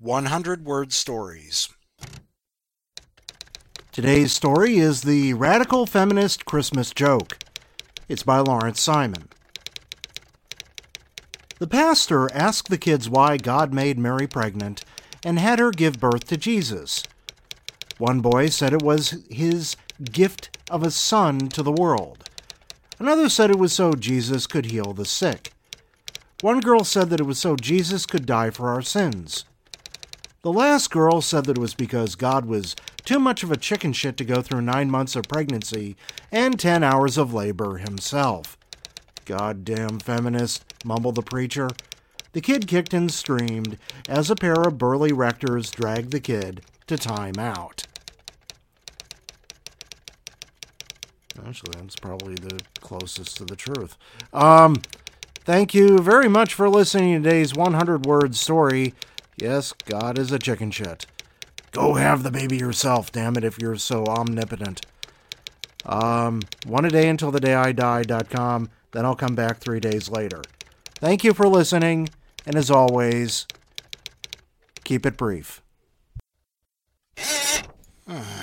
100-word stories. Today's story is The Radical Feminist Christmas Joke. It's by Lawrence Simon. The pastor asked the kids why God made Mary pregnant and had her give birth to Jesus. One boy said it was his gift of a son to the world. Another said it was so Jesus could heal the sick. One girl said that it was so Jesus could die for our sins. The last girl said that it was because God was too much of a chicken shit to go through 9 months of pregnancy and 10 hours of labor himself. "Goddamn feminist," mumbled the preacher. The kid kicked and screamed as a pair of burly rectors dragged the kid to time out. Actually, that's probably the closest to the truth. Thank you very much for listening to today's 100-word story. Yes, God is a chicken shit. Go have the baby yourself, damn it, if you're so omnipotent. One a day until the day I die.com. Then I'll come back 3 days later. Thank you for listening, and as always, keep it brief.